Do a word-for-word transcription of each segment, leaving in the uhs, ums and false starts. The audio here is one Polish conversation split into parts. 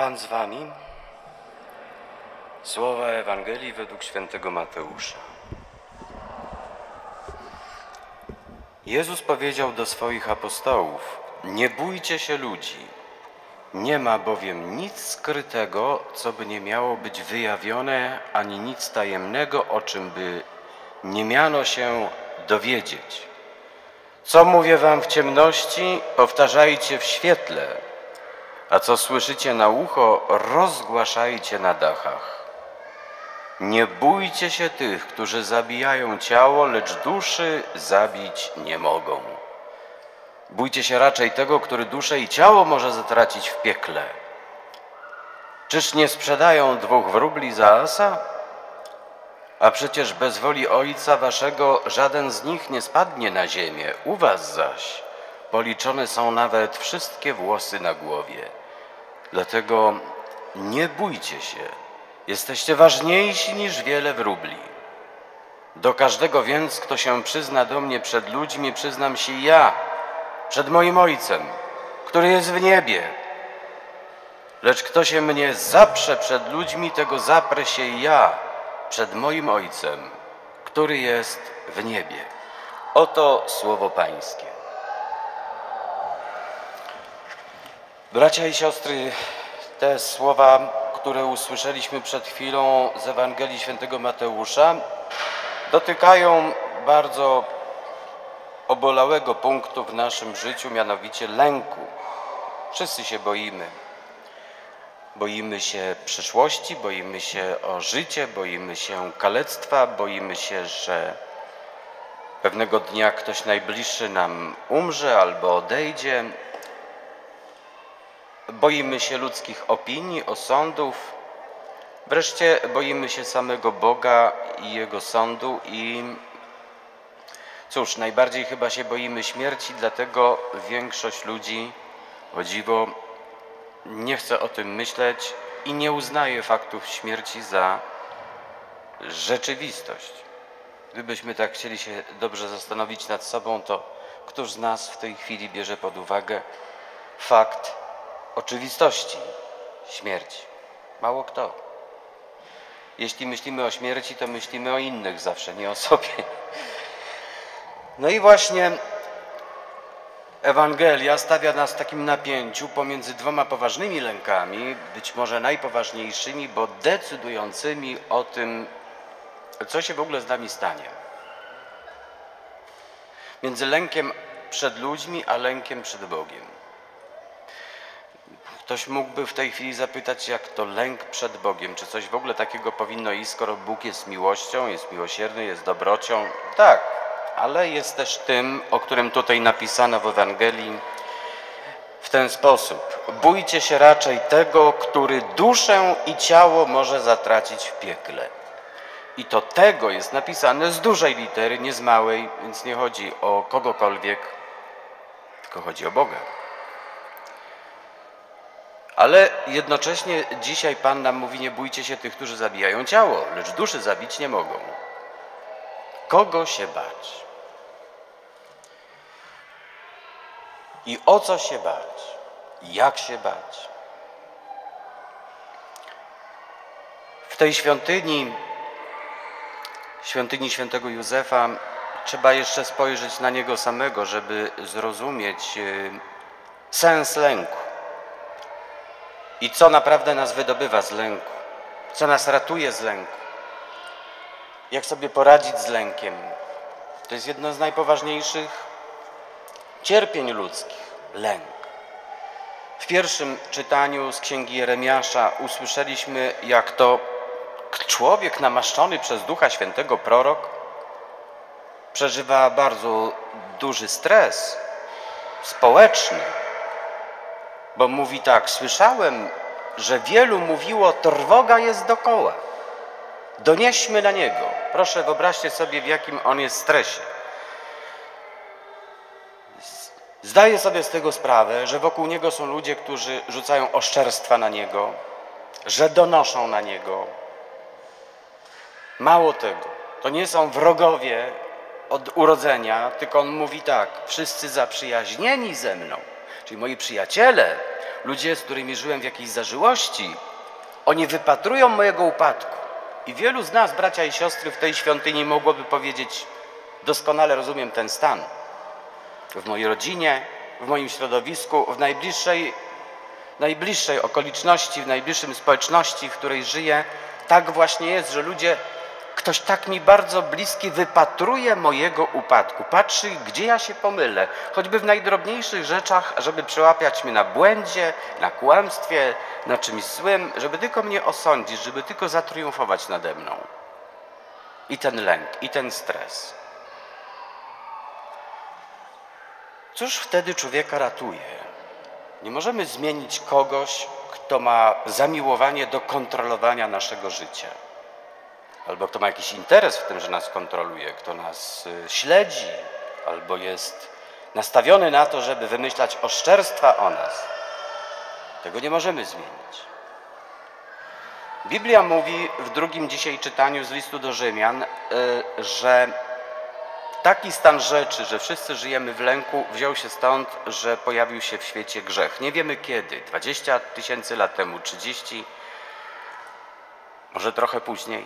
Pan z wami. Słowa Ewangelii według świętego Mateusza. Jezus powiedział do swoich apostołów: nie bójcie się ludzi, nie ma bowiem nic skrytego, co by nie miało być wyjawione, ani nic tajemnego, o czym by nie miano się dowiedzieć. Co mówię wam w ciemności, powtarzajcie w świetle, a co słyszycie na ucho, rozgłaszajcie na dachach. Nie bójcie się tych, którzy zabijają ciało, lecz duszy zabić nie mogą. Bójcie się raczej tego, który duszę i ciało może zatracić w piekle. Czyż nie sprzedają dwóch wróbli za asa? A przecież bez woli Ojca waszego żaden z nich nie spadnie na ziemię. U was zaś policzone są nawet wszystkie włosy na głowie. Dlatego nie bójcie się, jesteście ważniejsi niż wiele wróbli. Do każdego więc, kto się przyzna do mnie przed ludźmi, przyznam się ja, przed moim Ojcem, który jest w niebie. Lecz kto się mnie zaprze przed ludźmi, tego zaprę się ja przed moim Ojcem, który jest w niebie. Oto słowo Pańskie. Bracia i siostry, te słowa, które usłyszeliśmy przed chwilą z Ewangelii świętego Mateusza, dotykają bardzo obolałego punktu w naszym życiu, mianowicie lęku. Wszyscy się boimy. Boimy się przyszłości, boimy się o życie, boimy się kalectwa, boimy się, że pewnego dnia ktoś najbliższy nam umrze albo odejdzie. Boimy się ludzkich opinii, osądów. Wreszcie boimy się samego Boga i Jego sądu i cóż, najbardziej chyba się boimy śmierci, dlatego większość ludzi, o dziwo, nie chce o tym myśleć i nie uznaje faktów śmierci za rzeczywistość. Gdybyśmy tak chcieli się dobrze zastanowić nad sobą, to któż z nas w tej chwili bierze pod uwagę fakt oczywistości śmierci? Mało kto. Jeśli myślimy o śmierci, to myślimy o innych zawsze, nie o sobie. No i właśnie Ewangelia stawia nas w takim napięciu pomiędzy dwoma poważnymi lękami, być może najpoważniejszymi, bo decydującymi o tym, co się w ogóle z nami stanie. Między lękiem przed ludźmi, a lękiem przed Bogiem. Ktoś mógłby w tej chwili zapytać, jak to lęk przed Bogiem? Czy coś w ogóle takiego powinno iść, skoro Bóg jest miłością, jest miłosierny, jest dobrocią? Tak, ale jest też tym, o którym tutaj napisano w Ewangelii w ten sposób. Bójcie się raczej tego, który duszę i ciało może zatracić w piekle. I to tego jest napisane z dużej litery, nie z małej, więc nie chodzi o kogokolwiek, tylko chodzi o Boga. Ale jednocześnie dzisiaj Pan nam mówi: nie bójcie się tych, którzy zabijają ciało, lecz duszy zabić nie mogą. Kogo się bać? I o co się bać? Jak się bać? W tej świątyni, świątyni świętego Józefa, trzeba jeszcze spojrzeć na niego samego, żeby zrozumieć sens lęku. I co naprawdę nas wydobywa z lęku? Co nas ratuje z lęku? Jak sobie poradzić z lękiem? To jest jedno z najpoważniejszych cierpień ludzkich. Lęk. W pierwszym czytaniu z Księgi Jeremiasza usłyszeliśmy, jak to człowiek namaszczony przez Ducha Świętego, prorok, przeżywa bardzo duży stres społeczny. Bo mówi tak: słyszałem, że wielu mówiło, trwoga jest dokoła. Donieśmy na niego. Proszę, wyobraźcie sobie, w jakim on jest stresie. Zdaje sobie z tego sprawę, że wokół niego są ludzie, którzy rzucają oszczerstwa na niego, że donoszą na niego. Mało tego, to nie są wrogowie od urodzenia, tylko on mówi tak: wszyscy zaprzyjaźnieni ze mną, czyli moi przyjaciele, ludzie, z którymi żyłem w jakiejś zażyłości, oni wypatrują mojego upadku. I wielu z nas, bracia i siostry, w tej świątyni mogłoby powiedzieć, doskonale rozumiem ten stan. W mojej rodzinie, w moim środowisku, w najbliższej, najbliższej okoliczności, w najbliższym społeczności, w której żyję, tak właśnie jest, że ludzie, ktoś tak mi bardzo bliski wypatruje mojego upadku, patrzy, gdzie ja się pomylę, choćby w najdrobniejszych rzeczach, żeby przełapać mnie na błędzie, na kłamstwie, na czymś złym, żeby tylko mnie osądzić, żeby tylko zatriumfować nade mną. I ten lęk, i ten stres. Cóż wtedy człowieka ratuje? Nie możemy zmienić kogoś, kto ma zamiłowanie do kontrolowania naszego życia. Albo kto ma jakiś interes w tym, że nas kontroluje, kto nas śledzi, albo jest nastawiony na to, żeby wymyślać oszczerstwa o nas. Tego nie możemy zmienić. Biblia mówi w drugim dzisiaj czytaniu z listu do Rzymian, że taki stan rzeczy, że wszyscy żyjemy w lęku, wziął się stąd, że pojawił się w świecie grzech. Nie wiemy kiedy, dwadzieścia tysięcy lat temu, trzydzieści, może trochę później.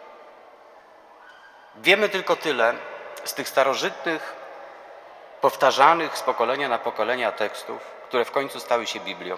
Wiemy tylko tyle z tych starożytnych, powtarzanych z pokolenia na pokolenia tekstów, które w końcu stały się Biblią,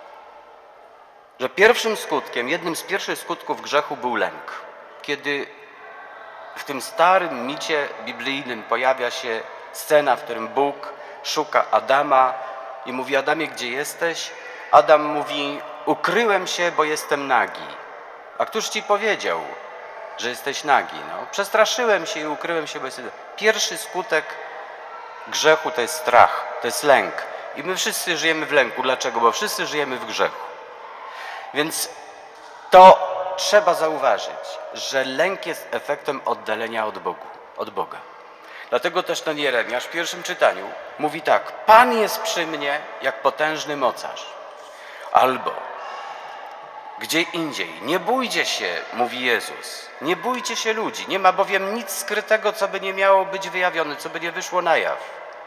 że pierwszym skutkiem, jednym z pierwszych skutków grzechu był lęk. Kiedy w tym starym micie biblijnym pojawia się scena, w którym Bóg szuka Adama i mówi: Adamie, gdzie jesteś? Adam mówi: ukryłem się, bo jestem nagi. A któż ci powiedział, że jesteś nagi? No, przestraszyłem się i ukryłem się, bo jestem... Pierwszy skutek grzechu to jest strach, to jest lęk. I my wszyscy żyjemy w lęku. Dlaczego? Bo wszyscy żyjemy w grzechu. Więc to trzeba zauważyć, że lęk jest efektem oddalenia od Bogu, od Boga. Dlatego też ten Jeremiasz w pierwszym czytaniu mówi tak: Pan jest przy mnie jak potężny mocarz. Albo gdzie indziej: nie bójcie się, mówi Jezus, nie bójcie się ludzi, nie ma bowiem nic skrytego, co by nie miało być wyjawione, co by nie wyszło na jaw.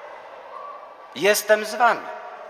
Jestem z wami.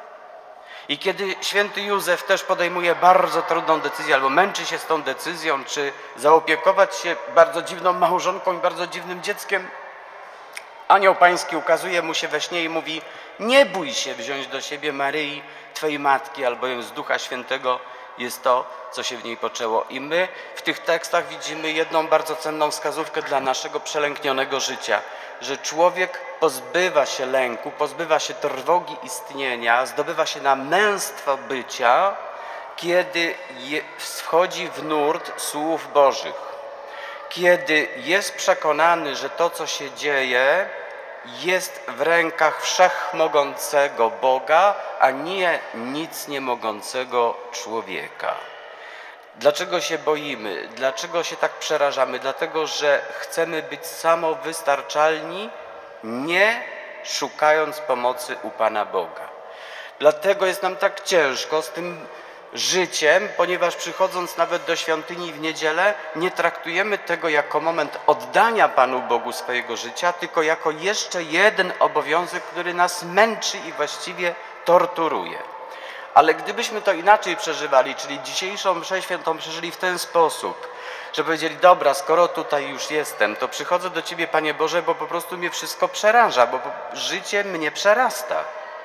I kiedy święty Józef też podejmuje bardzo trudną decyzję, albo męczy się z tą decyzją, czy zaopiekować się bardzo dziwną małżonką i bardzo dziwnym dzieckiem, anioł pański ukazuje mu się we śnie i mówi: nie bój się wziąć do siebie Maryi, Twej matki, albowiem z Ducha Świętego jest to, co się w niej poczęło. I my w tych tekstach widzimy jedną bardzo cenną wskazówkę dla naszego przelęknionego życia, że człowiek pozbywa się lęku, pozbywa się trwogi istnienia, zdobywa się na męstwo bycia, kiedy je, wchodzi w nurt słów Bożych. Kiedy jest przekonany, że to, co się dzieje, jest w rękach wszechmogącego Boga, a nie nic niemogącego człowieka. Dlaczego się boimy? Dlaczego się tak przerażamy? Dlatego, że chcemy być samowystarczalni, nie szukając pomocy u Pana Boga. Dlatego jest nam tak ciężko z tym życiem, ponieważ przychodząc nawet do świątyni w niedzielę, nie traktujemy tego jako moment oddania Panu Bogu swojego życia, tylko jako jeszcze jeden obowiązek, który nas męczy i właściwie torturuje. Ale gdybyśmy to inaczej przeżywali, czyli dzisiejszą mszę świętą przeżyli w ten sposób, że powiedzieli: dobra, skoro tutaj już jestem, to przychodzę do Ciebie, Panie Boże, bo po prostu mnie wszystko przeraża, bo życie mnie przerasta.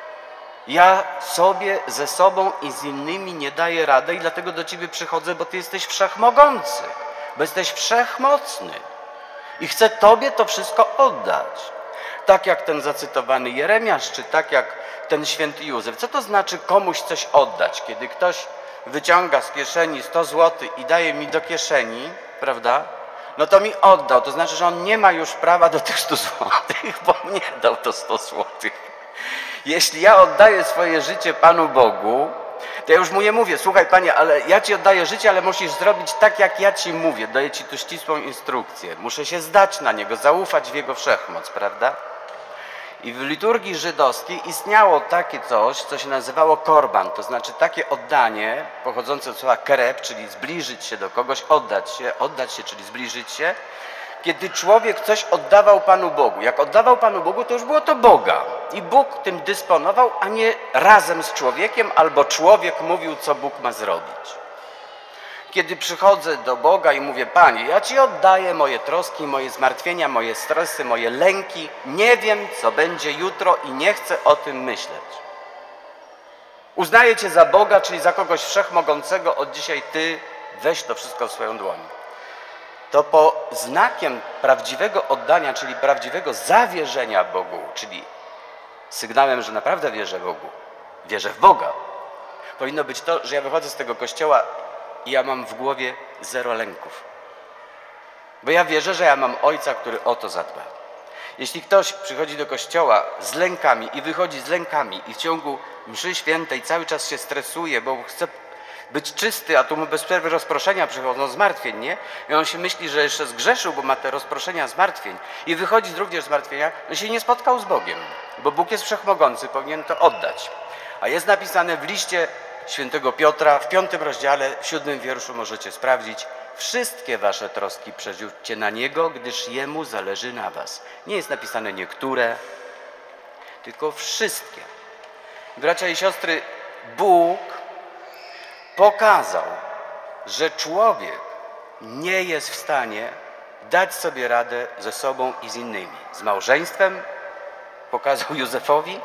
Ja sobie, ze sobą i z innymi nie daję rady i dlatego do Ciebie przychodzę, bo Ty jesteś wszechmogący, bo jesteś wszechmocny i chcę Tobie to wszystko oddać. Tak jak ten zacytowany Jeremiasz, czy tak jak ten święty Józef. Co to znaczy komuś coś oddać? Kiedy ktoś wyciąga z kieszeni sto złotych i daje mi do kieszeni, prawda? No to mi oddał. To znaczy, że on nie ma już prawa do tych stu złotych, bo mnie dał to sto złotych. Jeśli ja oddaję swoje życie Panu Bogu, to ja już mu nie mówię: słuchaj, Panie, ale ja Ci oddaję życie, ale musisz zrobić tak, jak ja Ci mówię. Daję Ci tu ścisłą instrukcję. Muszę się zdać na Niego, zaufać w Jego wszechmoc, prawda? I w liturgii żydowskiej istniało takie coś, co się nazywało korban, to znaczy takie oddanie pochodzące od słowa kereb, czyli zbliżyć się do kogoś, oddać się, oddać się, czyli zbliżyć się, kiedy człowiek coś oddawał Panu Bogu. Jak oddawał Panu Bogu, to już było to Boga. I Bóg tym dysponował, a nie razem z człowiekiem, albo człowiek mówił, co Bóg ma zrobić. Kiedy przychodzę do Boga i mówię: Panie, ja Ci oddaję moje troski, moje zmartwienia, moje stresy, moje lęki. Nie wiem, co będzie jutro i nie chcę o tym myśleć. Uznaję Cię za Boga, czyli za kogoś wszechmogącego. Od dzisiaj Ty weź to wszystko w swoją dłoń. To po znakiem prawdziwego oddania, czyli prawdziwego zawierzenia Bogu, czyli sygnałem, że naprawdę wierzę Bogu, wierzę w Boga, powinno być to, że ja wychodzę z tego kościoła i ja mam w głowie zero lęków. Bo ja wierzę, że ja mam Ojca, który o to zadba. Jeśli ktoś przychodzi do kościoła z lękami i wychodzi z lękami i w ciągu mszy świętej cały czas się stresuje, bo chce być czysty, a tu mu bez przerwy rozproszenia przychodzą, zmartwień, nie? I on się myśli, że jeszcze zgrzeszył, bo ma te rozproszenia, zmartwień. I wychodzi również z zmartwienia, no się nie spotkał z Bogiem, bo Bóg jest wszechmogący, powinien to oddać. A jest napisane w liście świętego Piotra, w piątym rozdziale, w siódmym wierszu możecie sprawdzić: wszystkie wasze troski przerzućcie na Niego, gdyż Jemu zależy na was. Nie jest napisane niektóre, tylko wszystkie. Bracia i siostry, Bóg pokazał, że człowiek nie jest w stanie dać sobie radę ze sobą i z innymi. Z małżeństwem pokazał Józefowi,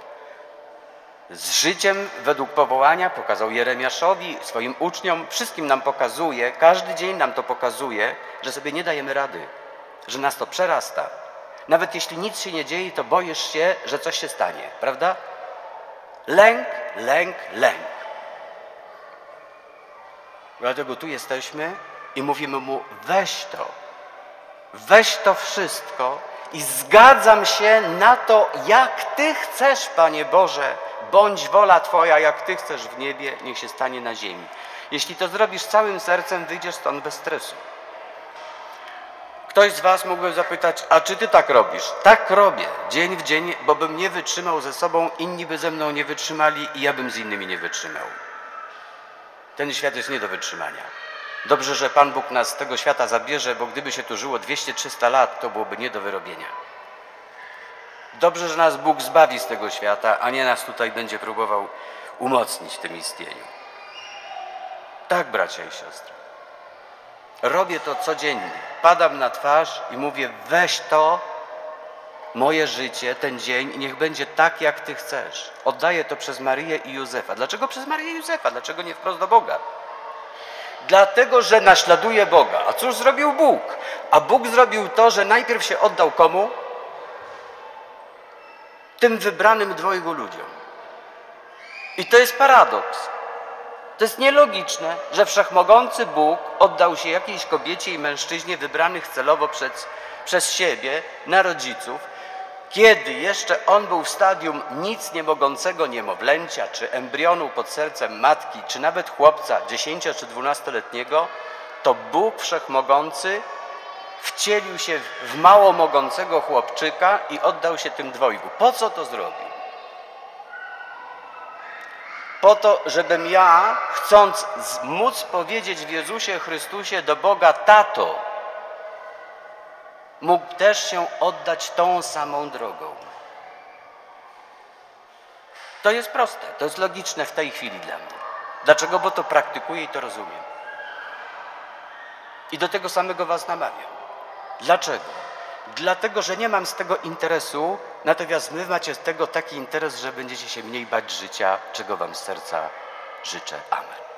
z życiem według powołania pokazał Jeremiaszowi, swoim uczniom, wszystkim nam pokazuje, każdy dzień nam to pokazuje, że sobie nie dajemy rady, że nas to przerasta. Nawet jeśli nic się nie dzieje, to boisz się, że coś się stanie, prawda? Lęk, lęk, lęk. Dlatego tu jesteśmy i mówimy Mu: weź to, weź to wszystko i zgadzam się na to, jak Ty chcesz, Panie Boże, bądź wola Twoja, jak Ty chcesz w niebie, niech się stanie na ziemi. Jeśli to zrobisz całym sercem, wyjdziesz stąd bez stresu. Ktoś z was mógłby zapytać: a czy Ty tak robisz? Tak robię, dzień w dzień, bo bym nie wytrzymał ze sobą, inni by ze mną nie wytrzymali i ja bym z innymi nie wytrzymał. Ten świat jest nie do wytrzymania. Dobrze, że Pan Bóg nas z tego świata zabierze, bo gdyby się tu żyło dwieście trzysta lat, to byłoby nie do wyrobienia. Dobrze, że nas Bóg zbawi z tego świata, a nie nas tutaj będzie próbował umocnić w tym istnieniu. Tak, bracia i siostry. Robię to codziennie. Padam na twarz i mówię: weź to, moje życie, ten dzień, i niech będzie tak, jak Ty chcesz. Oddaję to przez Maryję i Józefa. Dlaczego przez Maryję i Józefa? Dlaczego nie wprost do Boga? Dlatego, że naśladuje Boga. A cóż zrobił Bóg? A Bóg zrobił to, że najpierw się oddał komu? Tym wybranym dwojgu ludziom. I to jest paradoks. To jest nielogiczne, że wszechmogący Bóg oddał się jakiejś kobiecie i mężczyźnie wybranych celowo przez, przez siebie na rodziców, kiedy jeszcze on był w stadium nic nie mogącego niemowlęcia, czy embrionu pod sercem matki, czy nawet chłopca dziesięcio- czy dwunastoletniego, to Bóg wszechmogący wcielił się w mało mogącego chłopczyka i oddał się tym dwojgu. Po co to zrobił? Po to, żebym ja, chcąc móc powiedzieć w Jezusie Chrystusie do Boga: tato, mógł też się oddać tą samą drogą. To jest proste, to jest logiczne w tej chwili dla mnie. Dlaczego? Bo to praktykuję i to rozumiem. I do tego samego was namawiam. Dlaczego? Dlatego, że nie mam z tego interesu, natomiast wy macie z tego taki interes, że będziecie się mniej bać życia, czego wam z serca życzę. Amen.